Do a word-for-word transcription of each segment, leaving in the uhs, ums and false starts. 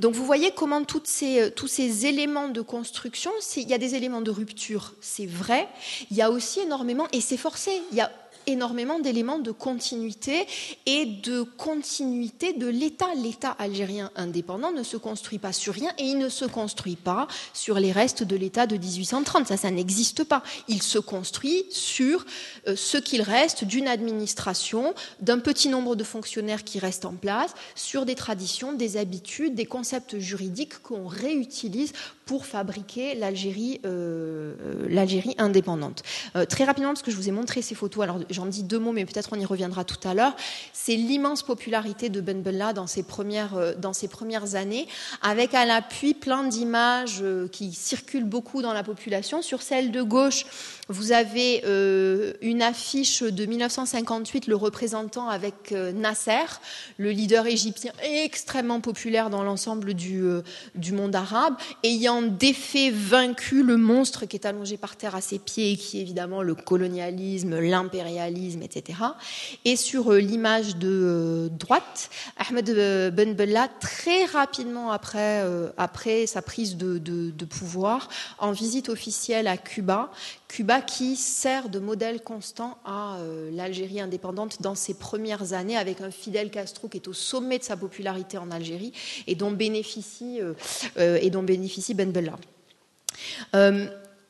donc vous voyez comment toutes ces, tous ces éléments de construction, il y a des éléments de rupture, c'est vrai, il y a aussi énormément, et c'est forcé, il y a énormément d'éléments de continuité et de continuité de l'État. L'État algérien indépendant ne se construit pas sur rien et il ne se construit pas sur les restes de l'État de dix-huit cent trente. Ça, ça n'existe pas. Il se construit sur euh, ce qu'il reste d'une administration, d'un petit nombre de fonctionnaires qui restent en place, sur des traditions, des habitudes, des concepts juridiques qu'on réutilise pour fabriquer l'Algérie, euh, l'Algérie indépendante. Euh, très rapidement, parce que je vous ai montré ces photos, alors j'en dis deux mots, mais peut-être on y reviendra tout à l'heure, c'est l'immense popularité de Ben Bella dans ses premières, euh, dans ses premières années, avec à l'appui plein d'images euh, qui circulent beaucoup dans la population. Sur celle de gauche, vous avez euh, une affiche de mille neuf cent cinquante-huit, le représentant avec euh, Nasser, le leader égyptien extrêmement populaire dans l'ensemble du, euh, du monde arabe, ayant défait, vaincu le monstre qui est allongé par terre à ses pieds et qui est évidemment le colonialisme, l'impérialisme, et cetera. Et sur euh, l'image de euh, droite, Ahmed Ben Bella, très rapidement après, euh, après sa prise de, de, de pouvoir, en visite officielle à Cuba, Cuba qui sert de modèle constant à euh, l'Algérie indépendante dans ses premières années, avec un Fidel Castro qui est au sommet de sa popularité en Algérie et dont bénéficie, euh, euh, et dont bénéficie Ben Bella. Euh,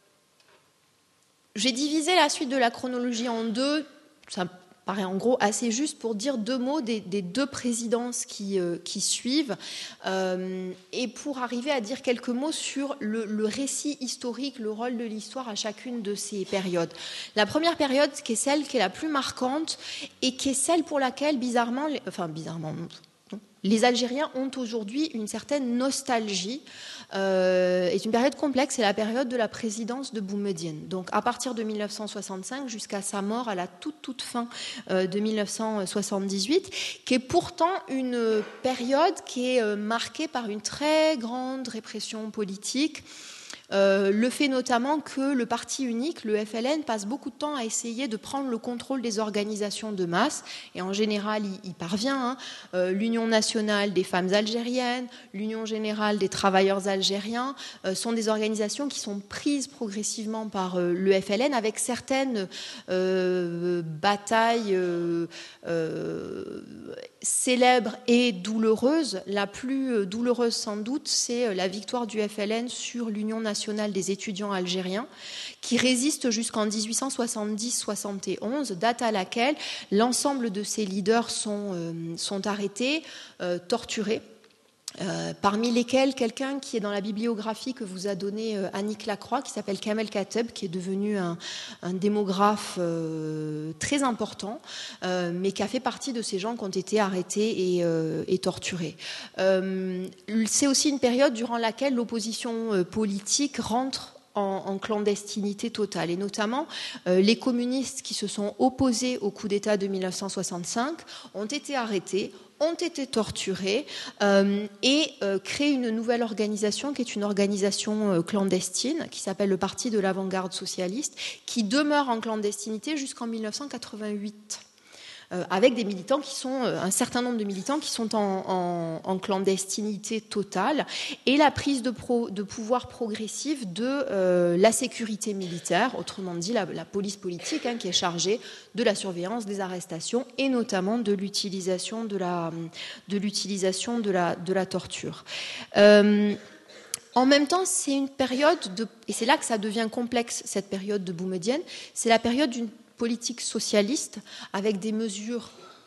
j'ai divisé la suite de la chronologie en deux. Ça paraît en gros assez juste pour dire deux mots des, des deux présidences qui, euh, qui suivent euh, et pour arriver à dire quelques mots sur le, le récit historique, le rôle de l'histoire à chacune de ces périodes. La première période, qui est celle qui est la plus marquante et qui est celle pour laquelle, bizarrement, les, enfin bizarrement, non, les Algériens ont aujourd'hui une certaine nostalgie. Euh, est une période complexe, c'est la période de la présidence de Boumedienne. Donc à partir de mille neuf cent soixante-cinq jusqu'à sa mort à la toute toute fin euh, de mille neuf cent soixante-dix-huit, qui est pourtant une période qui est euh, marquée par une très grande répression politique. Euh, le fait notamment que le parti unique, le F L N, passe beaucoup de temps à essayer de prendre le contrôle des organisations de masse, et en général, il, il parvient. Hein. Euh, L'Union nationale des femmes algériennes, l'Union générale des travailleurs algériens euh, sont des organisations qui sont prises progressivement par euh, le F L N, avec certaines euh, batailles euh, euh, célèbres et douloureuses. La plus douloureuse, sans doute, c'est la victoire du F L N sur l'Union nationale des étudiants algériens, qui résiste jusqu'en dix-huit cent soixante-dix soixante et onze, date à laquelle l'ensemble de ces leaders sont, euh, sont arrêtés, euh, torturés. Euh, parmi lesquels quelqu'un qui est dans la bibliographie que vous a donnée euh, Annick Lacroix, qui s'appelle Kamel Kateb, qui est devenu un, un démographe euh, très important, euh, mais qui a fait partie de ces gens qui ont été arrêtés et, euh, et torturés. Euh, c'est aussi une période durant laquelle l'opposition euh, politique rentre En, en clandestinité totale, et notamment euh, les communistes qui se sont opposés au coup d'État de mille neuf cent soixante-cinq ont été arrêtés, ont été torturés euh, et euh, créé une nouvelle organisation qui est une organisation euh, clandestine qui s'appelle le Parti de l'Avant-Garde Socialiste, qui demeure en clandestinité jusqu'en mille neuf cent quatre-vingt-huit. Euh, avec des militants qui sont, euh, un certain nombre de militants qui sont en, en, en clandestinité totale, et la prise de, pro, de pouvoir progressive de euh, la sécurité militaire, autrement dit la, la police politique, hein, qui est chargée de la surveillance des arrestations et notamment de l'utilisation de la, de l'utilisation de la, de la torture. Euh, En même temps, c'est une période, de, et c'est là que ça devient complexe, cette période de Boumedienne, c'est la période d'une politique socialiste avec des mesures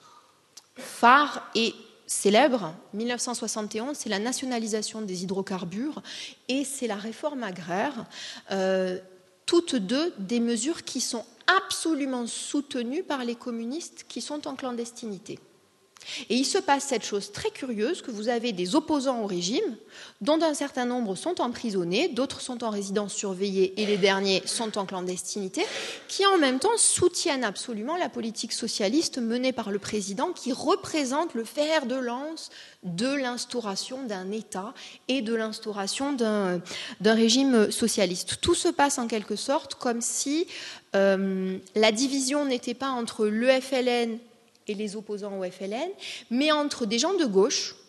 phares et célèbres. mille neuf cent soixante et onze, c'est la nationalisation des hydrocarbures et c'est la réforme agraire, euh, toutes deux des mesures qui sont absolument soutenues par les communistes qui sont en clandestinité. Et il se passe cette chose très curieuse, que vous avez des opposants au régime, dont un certain nombre sont emprisonnés, d'autres sont en résidence surveillée et les derniers sont en clandestinité, qui en même temps soutiennent absolument la politique socialiste menée par le président, qui représente le fer de lance de l'instauration d'un État et de l'instauration d'un, d'un régime socialiste. Tout se passe en quelque sorte comme si euh, la division n'était pas entre le F L N et les opposants au F L N, mais entre des gens de gauche,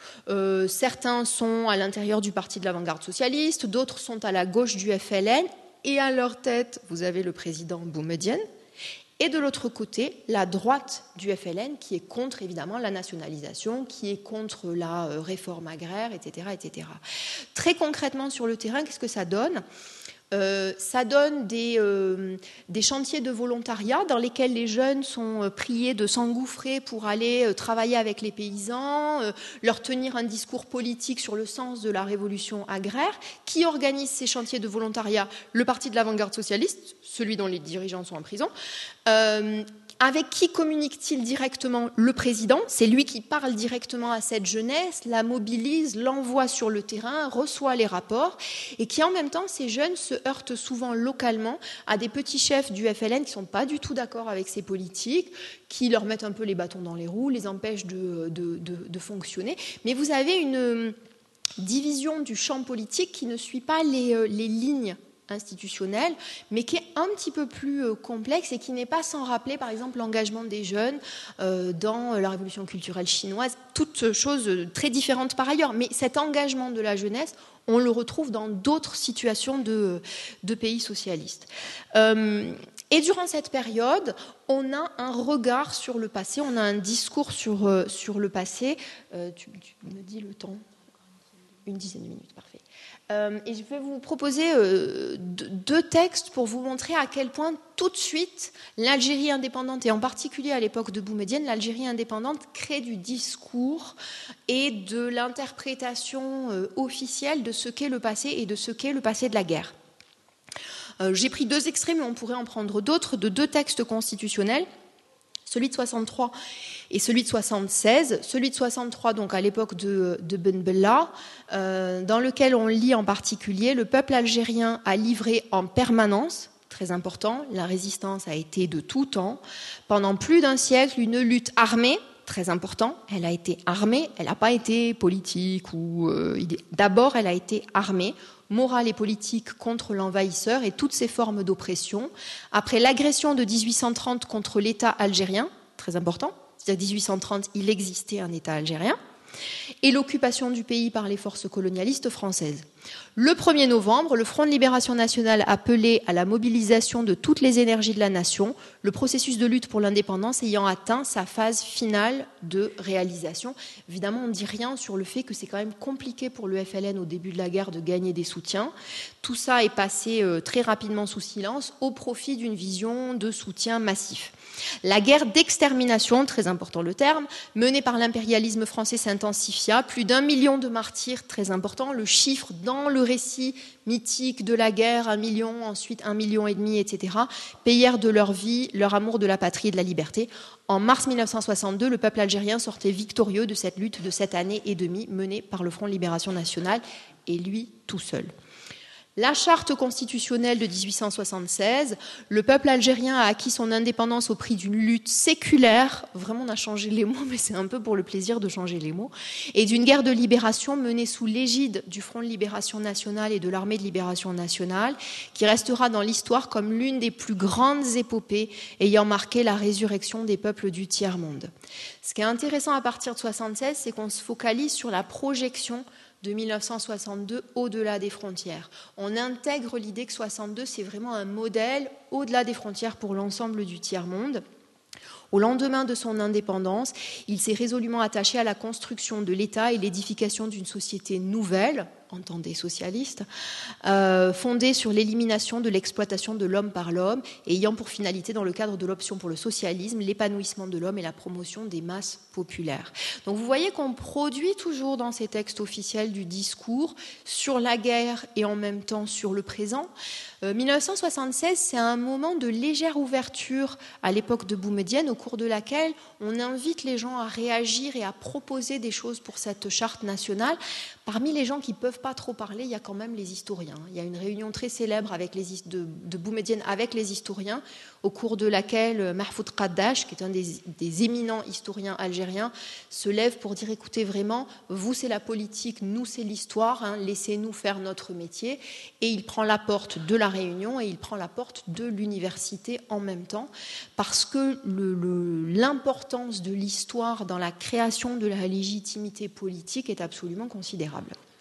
Euh, certains sont à l'intérieur du parti de l'avant-garde socialiste, d'autres sont à la gauche du F L N, et à leur tête, vous avez le président Boumedienne, et de l'autre côté, la droite du F L N, qui est contre, évidemment, la nationalisation, qui est contre la euh, réforme agraire, et cetera, et cetera. Très concrètement, sur le terrain, qu'est-ce que ça donne ? Euh, ça donne des, euh, des chantiers de volontariat dans lesquels les jeunes sont priés de s'engouffrer pour aller euh, travailler avec les paysans, euh, leur tenir un discours politique sur le sens de la révolution agraire. Qui organise ces chantiers de volontariat ? Le parti de l'avant-garde socialiste, celui dont les dirigeants sont en prison. Euh, Avec qui communique-t-il directement ? Le président, c'est lui qui parle directement à cette jeunesse, la mobilise, l'envoie sur le terrain, reçoit les rapports, et qui en même temps, ces jeunes se heurtent souvent localement à des petits chefs du F L N qui ne sont pas du tout d'accord avec ces politiques, qui leur mettent un peu les bâtons dans les roues, les empêchent de, de, de, de fonctionner. Mais vous avez une division du champ politique qui ne suit pas les, les lignes institutionnelle, mais qui est un petit peu plus euh, complexe et qui n'est pas sans rappeler, par exemple, l'engagement des jeunes euh, dans la révolution culturelle chinoise, toutes choses très différentes par ailleurs. Mais cet engagement de la jeunesse, on le retrouve dans d'autres situations de, de pays socialistes. Euh, et durant cette période, on a un regard sur le passé, on a un discours sur, euh, sur le passé. Euh, tu, tu me dis le temps ? Une dizaine de minutes, parfait. Euh, et je vais vous proposer euh, deux textes pour vous montrer à quel point tout de suite l'Algérie indépendante, et en particulier à l'époque de Boumedienne, l'Algérie indépendante crée du discours et de l'interprétation euh, officielle de ce qu'est le passé et de ce qu'est le passé de la guerre. Euh, j'ai pris deux extraits, mais on pourrait en prendre d'autres, de deux textes constitutionnels, celui de soixante-trois et celui de soixante-seize. Celui de soixante-trois, donc à l'époque de, de Ben Bella, euh, dans lequel on lit en particulier « Le peuple algérien a livré en permanence, très important, la résistance a été de tout temps, pendant plus d'un siècle une lutte armée, très important, elle a été armée, elle n'a pas été politique ou euh, idée. D'abord, elle a été armée, morale et politique contre l'envahisseur et toutes ses formes d'oppression. Après l'agression de dix-huit cent trente contre l'État algérien, très important, c'est-à-dire dix-huit cent trente, il existait un État algérien, et l'occupation du pays par les forces colonialistes françaises. Le premier novembre, le Front de Libération Nationale appelait à la mobilisation de toutes les énergies de la nation, le processus de lutte pour l'indépendance ayant atteint sa phase finale de réalisation. Évidemment, on ne dit rien sur le fait que c'est quand même compliqué pour le F L N au début de la guerre de gagner des soutiens. Tout ça est passé euh, très rapidement sous silence au profit d'une vision de soutien massif. La guerre d'extermination, très important le terme, menée par l'impérialisme français s'intensifia. Plus d'un million de martyrs, très important, le chiffre dans le récit mythique de la guerre, un million, ensuite un million et demi, et cetera, payèrent de leur vie, leur amour de la patrie et de la liberté. En mars mille neuf cent soixante-deux, le peuple algérien sortait victorieux de cette lutte de sept années et demie menée par le Front de Libération Nationale, et lui tout seul. La charte constitutionnelle de dix-huit cent soixante-seize, le peuple algérien a acquis son indépendance au prix d'une lutte séculaire, vraiment on a changé les mots, mais c'est un peu pour le plaisir de changer les mots, et d'une guerre de libération menée sous l'égide du Front de Libération Nationale et de l'Armée de Libération Nationale, qui restera dans l'histoire comme l'une des plus grandes épopées ayant marqué la résurrection des peuples du tiers-monde. Ce qui est intéressant à partir de soixante-seize, c'est qu'on se focalise sur la projection de mille neuf cent soixante-deux au-delà des frontières. On intègre l'idée que soixante-deux, c'est vraiment un modèle au-delà des frontières pour l'ensemble du tiers-monde. Au lendemain de son indépendance, il s'est résolument attaché à la construction de l'État et l'édification d'une société nouvelle, entendez socialiste, euh, fondée sur l'élimination de l'exploitation de l'homme par l'homme et ayant pour finalité, dans le cadre de l'option pour le socialisme, l'épanouissement de l'homme et la promotion des masses populaires. Donc vous voyez qu'on produit toujours dans ces textes officiels du discours sur la guerre et en même temps sur le présent. Euh, mille neuf cent soixante-seize, c'est un moment de légère ouverture à l'époque de Boumedienne, au cours de laquelle on invite les gens à réagir et à proposer des choses pour cette charte nationale, Parmi les gens qui ne peuvent pas trop parler, il y a quand même les historiens. Il y a une réunion très célèbre avec les, de, de Boumedienne avec les historiens, au cours de laquelle Mahfoud Qaddash, qui est un des, des éminents historiens algériens, se lève pour dire, écoutez, vraiment, vous c'est la politique, nous c'est l'histoire, hein, laissez-nous faire notre métier. Et il prend la porte de la réunion et il prend la porte de l'université en même temps, parce que le, le, l'importance de l'histoire dans la création de la légitimité politique est absolument considérable.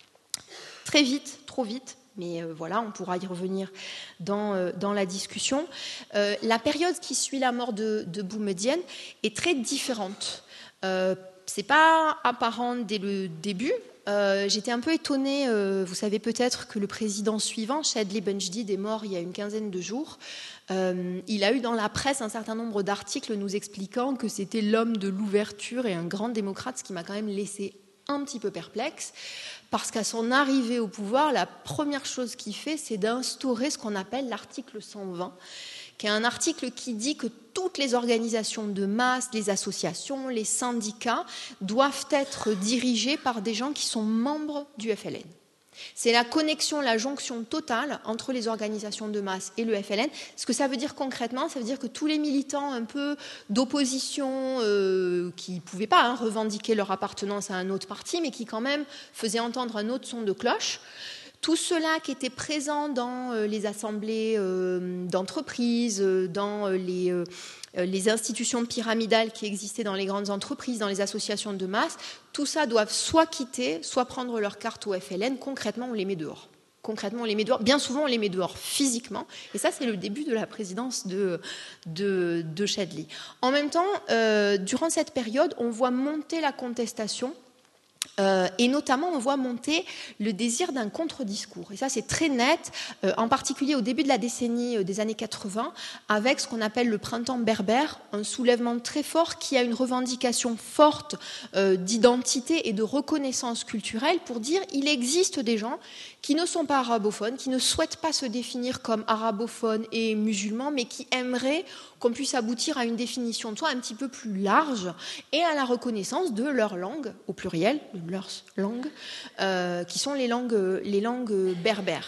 Très vite, trop vite, mais euh, voilà, on pourra y revenir dans, euh, dans la discussion. Euh, la période qui suit la mort de, de Boumedienne est très différente. Euh, c'est pas apparent dès le début. Euh, j'étais un peu étonnée, euh, vous savez peut-être que le président suivant, Chadli Benjedid, est mort il y a une quinzaine de jours. Euh, il a eu dans la presse un certain nombre d'articles nous expliquant que c'était l'homme de l'ouverture et un grand démocrate, ce qui m'a quand même laissé un petit peu perplexe, parce qu'à son arrivée au pouvoir, la première chose qu'il fait, c'est d'instaurer ce qu'on appelle l'article cent vingt, qui est un article qui dit que toutes les organisations de masse, les associations, les syndicats doivent être dirigés par des gens qui sont membres du F L N. C'est la connexion, la jonction totale entre les organisations de masse et le F L N. Ce que ça veut dire concrètement, ça veut dire que tous les militants un peu d'opposition euh, qui ne pouvaient pas hein, revendiquer leur appartenance à un autre parti, mais qui quand même faisaient entendre un autre son de cloche, tous ceux-là qui étaient présents dans euh, les assemblées euh, d'entreprises, euh, dans euh, les... Euh, les institutions pyramidales qui existaient dans les grandes entreprises, dans les associations de masse, tout ça doivent soit quitter, soit prendre leur carte au F L N. Concrètement, on les met dehors. Concrètement, on les met dehors. Bien souvent, on les met dehors physiquement. Et ça, c'est le début de la présidence de, de, de Chadli. En même temps, euh, durant cette période, on voit monter la contestation. Euh, et notamment, on voit monter le désir d'un contre-discours. Et ça, c'est très net, euh, en particulier au début de la décennie euh, des années quatre-vingts, avec ce qu'on appelle le printemps berbère, un soulèvement très fort qui a une revendication forte euh, d'identité et de reconnaissance culturelle pour dire il existe des gens qui ne sont pas arabophones, qui ne souhaitent pas se définir comme arabophones et musulmans, mais qui aimeraient qu'on puisse aboutir à une définition de soi un petit peu plus large et à la reconnaissance de leur langue, au pluriel, de leurs langues, euh, qui sont les langues, les langues berbères.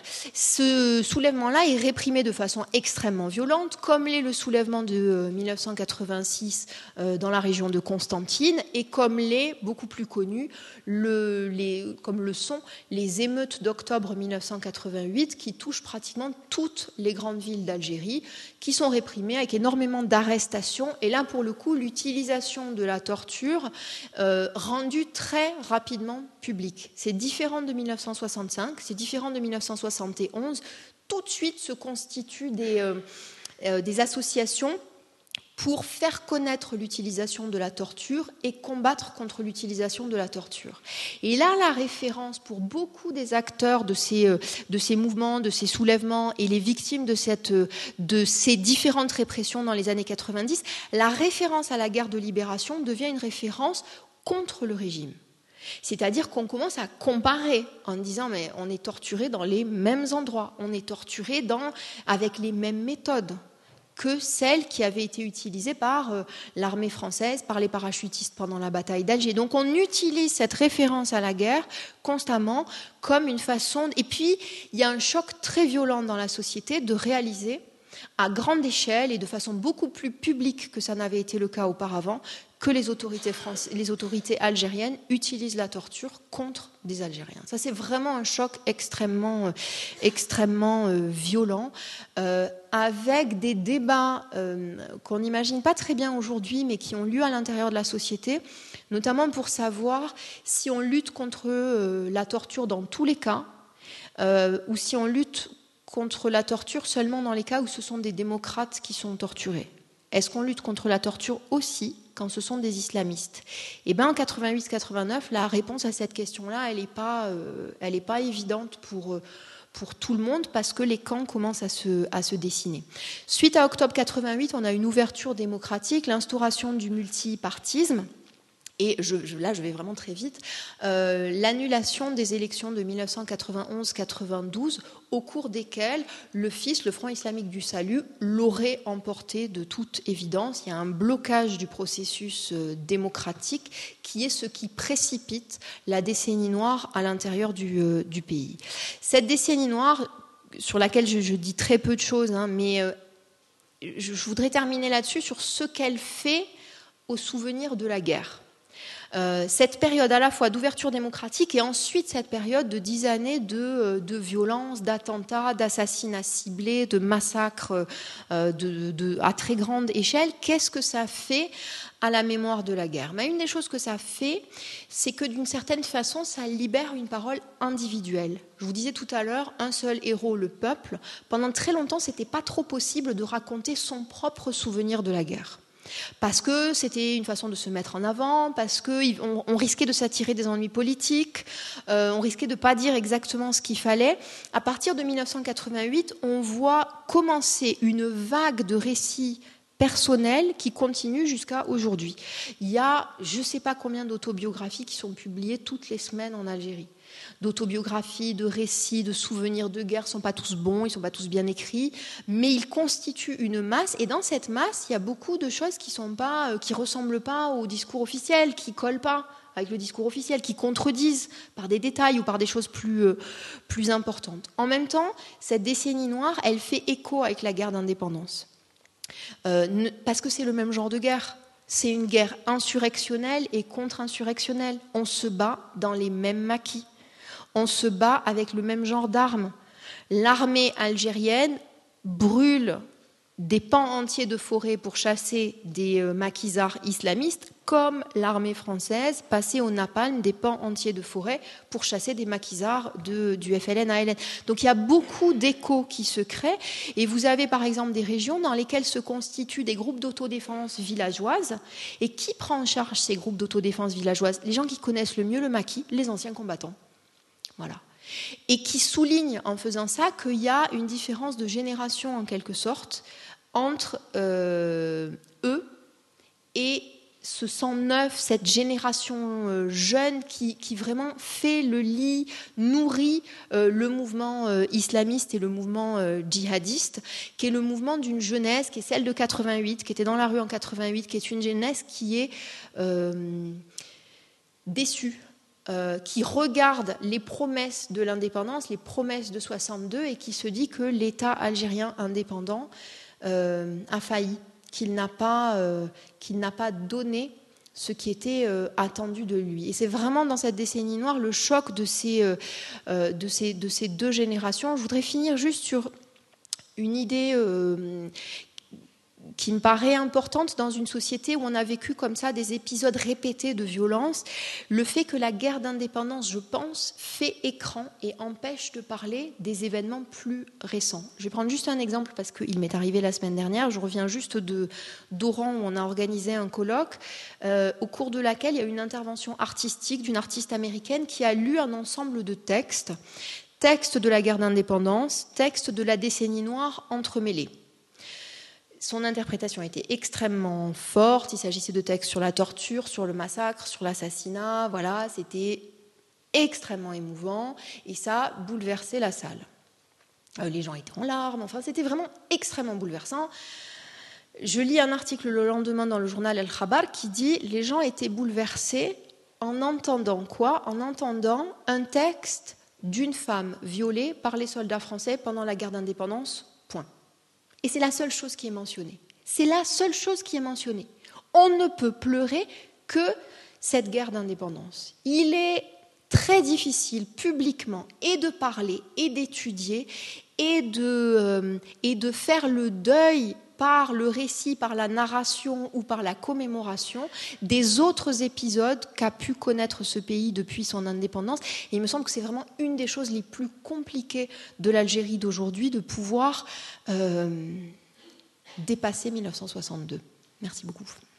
Ce soulèvement-là est réprimé de façon extrêmement violente, comme l'est le soulèvement de mille neuf cent quatre-vingt-six euh, dans la région de Constantine, et comme l'est, beaucoup plus connu, le, les, comme le sont les émeutes d'octobre mille neuf cent quatre-vingt-huit, qui touchent pratiquement toutes les grandes villes d'Algérie, qui sont réprimées avec énormément d'arrestations, et là pour le coup l'utilisation de la torture euh, rendue très rapidement publique. C'est différent de mille neuf cent soixante-cinq, c'est différent de mille neuf cent soixante et onze. Tout de suite se constituent des, euh, euh, des associations pour faire connaître l'utilisation de la torture et combattre contre l'utilisation de la torture. Et là, la référence pour beaucoup des acteurs de ces, de ces mouvements, de ces soulèvements et les victimes de, cette, de ces différentes répressions dans les années quatre-vingt-dix, la référence à la guerre de libération devient une référence contre le régime. C'est-à-dire qu'on commence à comparer en disant mais on est torturé dans les mêmes endroits, on est torturé dans, avec les mêmes méthodes que celles qui avaient été utilisées par euh, l'armée française, par les parachutistes pendant la bataille d'Alger. Donc on utilise cette référence à la guerre constamment comme une façon... Et puis, il y a un choc très violent dans la société de réaliser à grande échelle et de façon beaucoup plus publique que ça n'avait été le cas auparavant, que les autorités, françaises, les autorités algériennes utilisent la torture contre des Algériens. Ça, c'est vraiment un choc extrêmement, euh, extrêmement euh, violent, euh, avec des débats euh, qu'on n'imagine pas très bien aujourd'hui, mais qui ont lieu à l'intérieur de la société, notamment pour savoir si on lutte contre euh, la torture dans tous les cas, euh, ou si on lutte contre la torture seulement dans les cas où ce sont des démocrates qui sont torturés. Est-ce qu'on lutte contre la torture aussi quand ce sont des islamistes? Eh bien, en quatre-vingt-huit quatre-vingt-neuf, la réponse à cette question-là, elle n'est pas, euh, elle n'est pas évidente pour, pour tout le monde parce que les camps commencent à se, à se dessiner. Suite à octobre quatre-vingt-huit, on a une ouverture démocratique, l'instauration du multipartisme. Et je, je, là, je vais vraiment très vite, euh, l'annulation des élections de mille neuf cent quatre-vingt-onze quatre-vingt-douze, au cours desquelles le F I S, le Front islamique du salut, l'aurait emporté de toute évidence. Il y a un blocage du processus euh, démocratique qui est ce qui précipite la décennie noire à l'intérieur du, euh, du pays. Cette décennie noire, sur laquelle je, je dis très peu de choses, hein, mais euh, je, je voudrais terminer là-dessus sur ce qu'elle fait au souvenir de la guerre. Euh, cette période à la fois d'ouverture démocratique et ensuite cette période de dix années de, de violence, d'attentats, d'assassinats ciblés, de massacres euh, de, de, à très grande échelle, qu'est-ce que ça fait à la mémoire de la guerre? Mais une des choses que ça fait, c'est que d'une certaine façon, ça libère une parole individuelle. Je vous disais tout à l'heure, un seul héros, le peuple. Pendant très longtemps, c'était pas trop possible de raconter son propre souvenir de la guerre. Parce que c'était une façon de se mettre en avant, parce qu'on on risquait de s'attirer des ennuis politiques, euh, on risquait de ne pas dire exactement ce qu'il fallait. À partir de mille neuf cent quatre-vingt-huit, on voit commencer une vague de récits personnels qui continue jusqu'à aujourd'hui. Il y a je ne sais pas combien d'autobiographies qui sont publiées toutes les semaines en Algérie. D'autobiographies, de récits, de souvenirs de guerre, ne sont pas tous bons, ils ne sont pas tous bien écrits, mais ils constituent une masse, et dans cette masse, il y a beaucoup de choses qui ne pas, qui ressemblent pas au discours officiel, qui ne collent pas avec le discours officiel, qui contredisent par des détails ou par des choses plus, euh, plus importantes. En même temps, cette décennie noire, elle fait écho avec la guerre d'indépendance. Euh, parce que c'est le même genre de guerre. C'est une guerre insurrectionnelle et contre-insurrectionnelle. On se bat dans les mêmes maquis. On se bat avec le même genre d'armes. L'armée algérienne brûle des pans entiers de forêt pour chasser des maquisards islamistes, comme l'armée française passait au napalm des pans entiers de forêt pour chasser des maquisards de, du F L N A L N. Donc il y a beaucoup d'échos qui se créent, et vous avez par exemple des régions dans lesquelles se constituent des groupes d'autodéfense villageoises, et qui prend en charge ces groupes d'autodéfense villageoises? Les gens qui connaissent le mieux le maquis, les anciens combattants. Voilà. Et qui souligne en faisant ça qu'il y a une différence de génération en quelque sorte entre euh, eux et ce sang neuf, cette génération euh, jeune qui, qui vraiment fait le lit, nourrit euh, le mouvement euh, islamiste et le mouvement euh, djihadiste, qui est le mouvement d'une jeunesse, qui est celle de quatre-vingt-huit, qui était dans la rue en quatre-vingt-huit, qui est une jeunesse qui est euh, déçue. Euh, qui regarde les promesses de l'indépendance, les promesses de soixante-deux, et qui se dit que l'État algérien indépendant euh, a failli, qu'il n'a pas, euh, qu'il n'a pas donné ce qui était euh, attendu de lui. Et c'est vraiment dans cette décennie noire le choc de ces, euh, de ces, de ces deux générations. Je voudrais finir juste sur une idée euh, qui me paraît importante dans une société où on a vécu comme ça des épisodes répétés de violence. Le fait que la guerre d'indépendance, je pense, fait écran et empêche de parler des événements plus récents. Je vais prendre juste un exemple parce qu'il m'est arrivé la semaine dernière. Je reviens juste de, d'Oran où on a organisé un colloque euh, au cours de laquelle il y a eu une intervention artistique d'une artiste américaine qui a lu un ensemble de textes, textes de la guerre d'indépendance, textes de la décennie noire entremêlés. Son interprétation a été extrêmement forte. Il s'agissait de textes sur la torture, sur le massacre, sur l'assassinat. Voilà, c'était extrêmement émouvant et ça a bouleversé la salle. Euh, les gens étaient en larmes. Enfin, c'était vraiment extrêmement bouleversant. Je lis un article le lendemain dans le journal El Khabar qui dit « Les gens étaient bouleversés en entendant quoi ? En entendant un texte d'une femme violée par les soldats français pendant la guerre d'indépendance. Point. » Et c'est la seule chose qui est mentionnée. C'est la seule chose qui est mentionnée. On ne peut pleurer que cette guerre d'indépendance. Il est très difficile publiquement et de parler et d'étudier et de, euh, et de faire le deuil par le récit, par la narration ou par la commémoration des autres épisodes qu'a pu connaître ce pays depuis son indépendance. Et il me semble que c'est vraiment une des choses les plus compliquées de l'Algérie d'aujourd'hui, de pouvoir euh, dépasser mille neuf cent soixante-deux. Merci beaucoup.